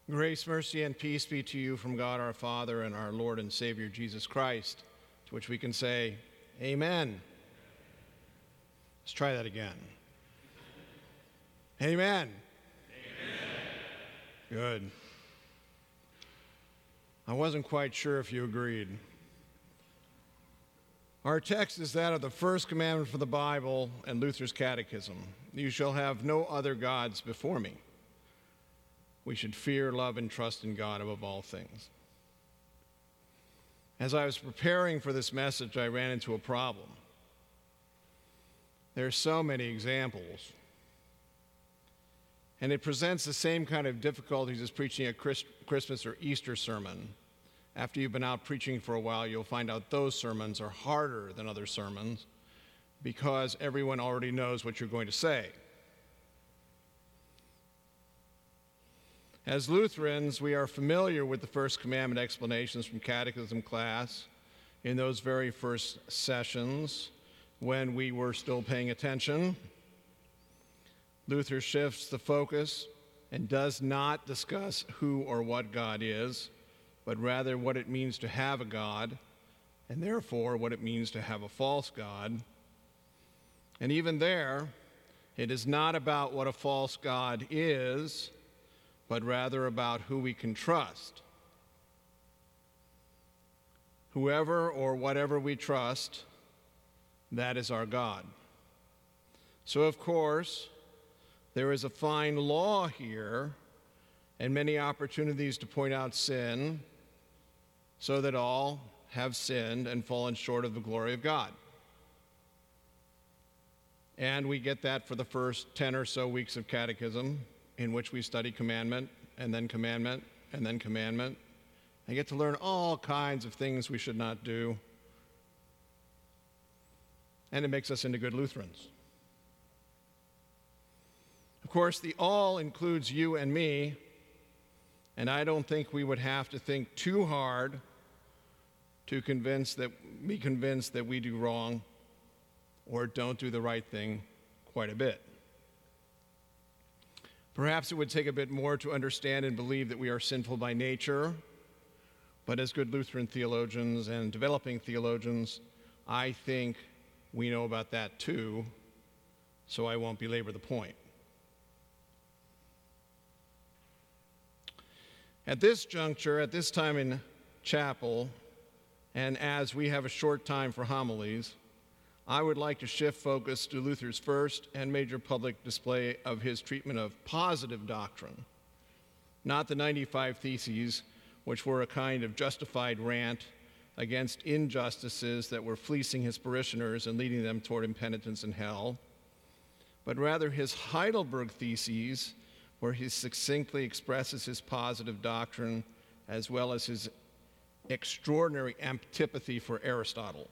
Grace, mercy, and peace be to you from God our Father and our Lord and Savior Jesus Christ, to which we can say, Amen. Let's try that again. Amen. Amen. Good. I wasn't quite sure if you agreed. Our text is that of the first commandment for the Bible and Luther's Catechism. You shall have no other gods before me. We should fear, love, and trust in God above all things. As I was preparing for this message, I ran into a problem. There are so many examples. And it presents the same kind of difficulties as preaching a Christmas or Easter sermon. After you've been out preaching for a while, you'll find out those sermons are harder than other sermons because everyone already knows what you're going to say. As Lutherans, we are familiar with the First Commandment explanations from catechism class in those very first sessions when we were still paying attention. Luther shifts the focus and does not discuss who or what God is, but rather what it means to have a God, and therefore what it means to have a false God. And even there, it is not about what a false God is, but rather about who we can trust. Whoever or whatever we trust, that is our God. So, of course, there is a fine law here and many opportunities to point out sin so that all have sinned and fallen short of the glory of God. And we get that for the first 10 or so weeks of catechism, in which we study commandment, and then commandment, and then commandment. I get to learn all kinds of things we should not do. And it makes us into good Lutherans. Of course, the all includes you and me, and I don't think we would have to think too hard to be convinced that we do wrong or don't do the right thing quite a bit. Perhaps it would take a bit more to understand and believe that we are sinful by nature, but as good Lutheran theologians and developing theologians, I think we know about that too, so I won't belabor the point. At this juncture, at this time in chapel, and as we have a short time for homilies, I would like to shift focus to Luther's first and major public display of his treatment of positive doctrine, not the 95 Theses, which were a kind of justified rant against injustices that were fleecing his parishioners and leading them toward impenitence and hell, but rather his Heidelberg Theses, where he succinctly expresses his positive doctrine as well as his extraordinary antipathy for Aristotle.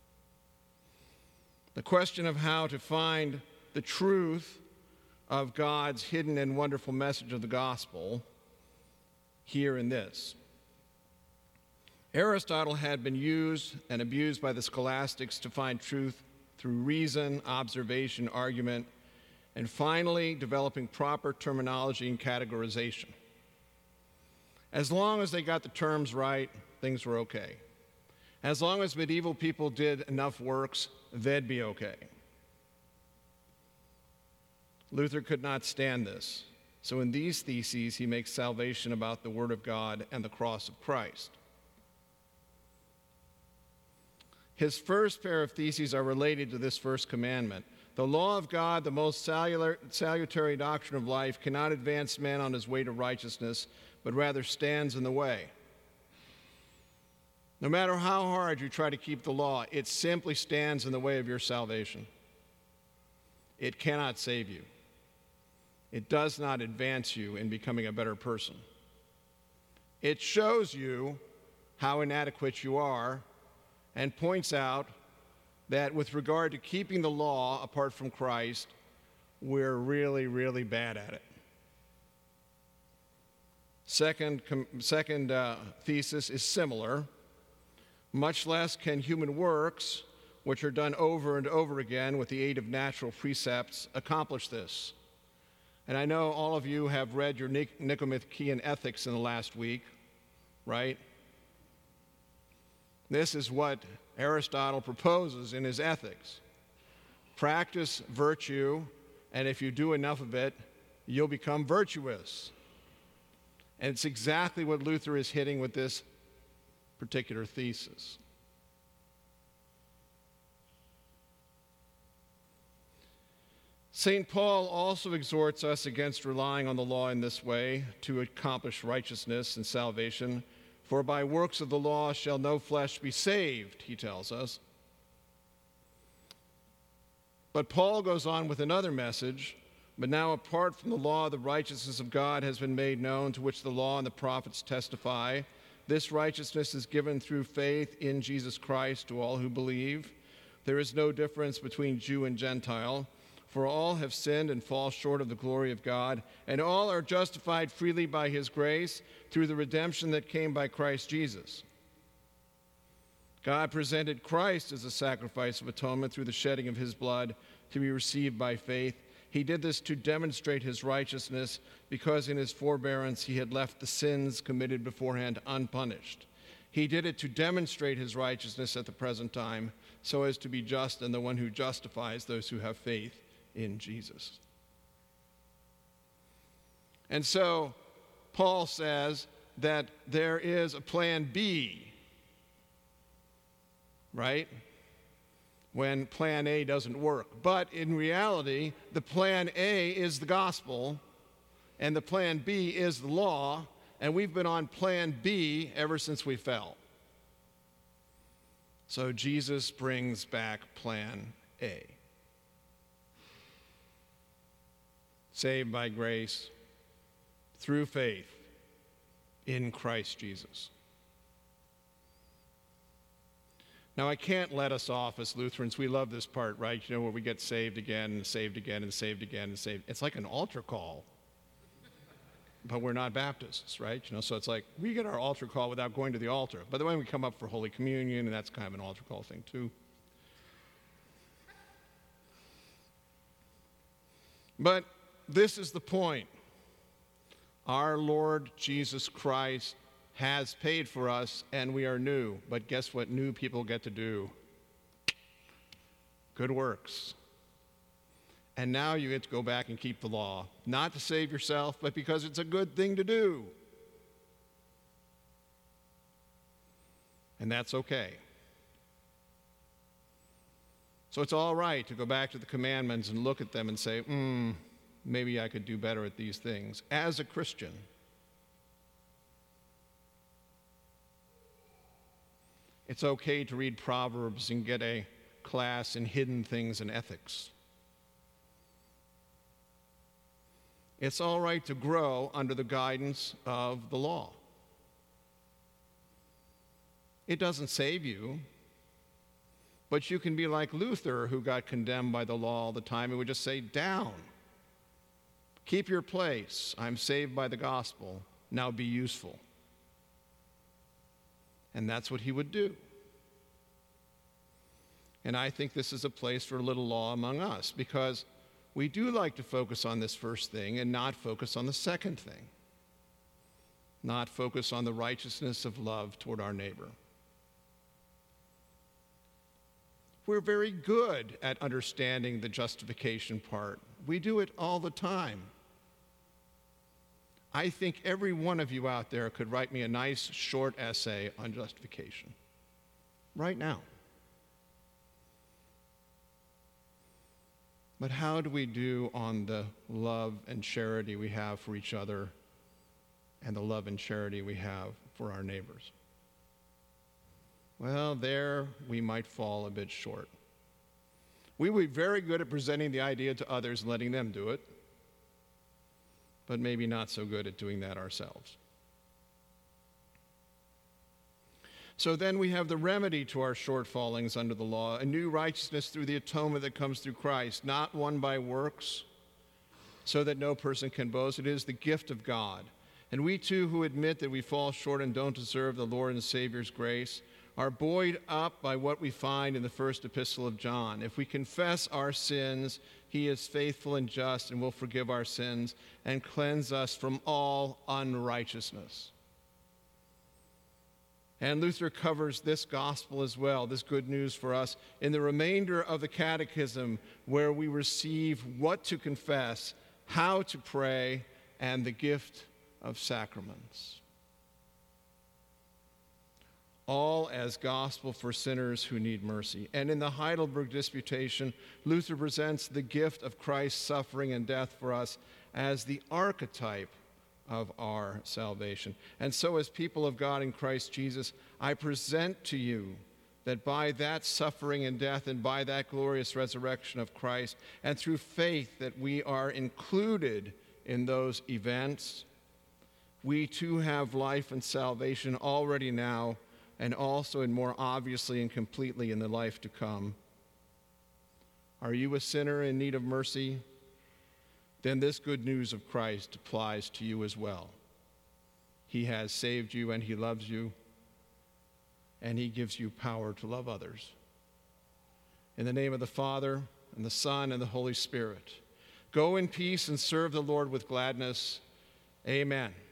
The question of how to find the truth of God's hidden and wonderful message of the gospel here in this. Aristotle had been used and abused by the scholastics to find truth through reason, observation, argument, and finally developing proper terminology and categorization. As long as they got the terms right, things were okay. As long as medieval people did enough works, they'd be okay. Luther could not stand this. So in these theses, he makes salvation about the Word of God and the cross of Christ. His first pair of theses are related to this first commandment. The law of God, the most salutary doctrine of life, cannot advance man on his way to righteousness, but rather stands in the way. No matter how hard you try to keep the law, it simply stands in the way of your salvation. It cannot save you. It does not advance you in becoming a better person. It shows you how inadequate you are and points out that with regard to keeping the law apart from Christ, we're really, really bad at it. Second thesis is similar. Much less can human works, which are done over and over again with the aid of natural precepts, accomplish this. And I know all of you have read your Nicomachean Ethics in the last week, right? This is what Aristotle proposes in his Ethics. Practice virtue, and if you do enough of it, you'll become virtuous. And it's exactly what Luther is hitting with this particular thesis. St. Paul also exhorts us against relying on the law in this way to accomplish righteousness and salvation. For by works of the law shall no flesh be saved, he tells us. But Paul goes on with another message. But now, apart from the law, the righteousness of God has been made known, to which the law and the prophets testify. This righteousness is given through faith in Jesus Christ to all who believe. There is no difference between Jew and Gentile, for all have sinned and fall short of the glory of God, and all are justified freely by his grace through the redemption that came by Christ Jesus. God presented Christ as a sacrifice of atonement through the shedding of his blood to be received by faith. He did this to demonstrate his righteousness, because in his forbearance he had left the sins committed beforehand unpunished. He did it to demonstrate his righteousness at the present time, so as to be just and the one who justifies those who have faith in Jesus. And so Paul says that there is a plan B, right? When plan A doesn't work. But in reality, the plan A is the gospel, and the plan B is the law, and we've been on plan B ever since we fell. So Jesus brings back plan A. Saved by grace through faith in Christ Jesus. Now, I can't let us off as Lutherans. We love this part, right? You know, where we get saved again and saved again and saved again and saved. It's like an altar call. But we're not Baptists, right? You know, so it's like we get our altar call without going to the altar. By the way, we come up for Holy Communion, and that's kind of an altar call thing, too. But this is the point. Our Lord Jesus Christ has paid for us, and we are new. But guess what new people get to do? Good works. And now you get to go back and keep the law, not to save yourself, but because it's a good thing to do. And that's okay. So it's all right to go back to the commandments and look at them and say, maybe I could do better at these things as a Christian. It's okay to read Proverbs and get a class in hidden things and ethics. It's all right to grow under the guidance of the law. It doesn't save you, but you can be like Luther, who got condemned by the law all the time and would just say, down. Keep your place. I'm saved by the gospel. Now be useful. And that's what he would do. And I think this is a place for a little law among us, because we do like to focus on this first thing and not focus on the second thing. Not focus on the righteousness of love toward our neighbor. We're very good at understanding the justification part. We do it all the time. I think every one of you out there could write me a nice short essay on justification right now. But how do we do on the love and charity we have for each other and the love and charity we have for our neighbors? Well, there we might fall a bit short. We would be very good at presenting the idea to others and letting them do it, but maybe not so good at doing that ourselves. So then we have the remedy to our shortfallings under the law, a new righteousness through the atonement that comes through Christ, not won by works, so that no person can boast. It is the gift of God. And we too who admit that we fall short and don't deserve the Lord and Savior's grace are buoyed up by what we find in the first epistle of John. If we confess our sins, he is faithful and just and will forgive our sins and cleanse us from all unrighteousness. And Luther covers this gospel as well, this good news for us, in the remainder of the Catechism, where we receive what to confess, how to pray, and the gift of sacraments. All as gospel for sinners who need mercy. And in the Heidelberg Disputation, Luther presents the gift of Christ's suffering and death for us as the archetype of our salvation. And so, as people of God in Christ Jesus, I present to you that by that suffering and death and by that glorious resurrection of Christ, and through faith that we are included in those events, we too have life and salvation already now, and also and more obviously and completely in the life to come. Are you a sinner in need of mercy? Then this good news of Christ applies to you as well. He has saved you and he loves you, and he gives you power to love others. In the name of the Father, and the Son, and the Holy Spirit, go in peace and serve the Lord with gladness. Amen.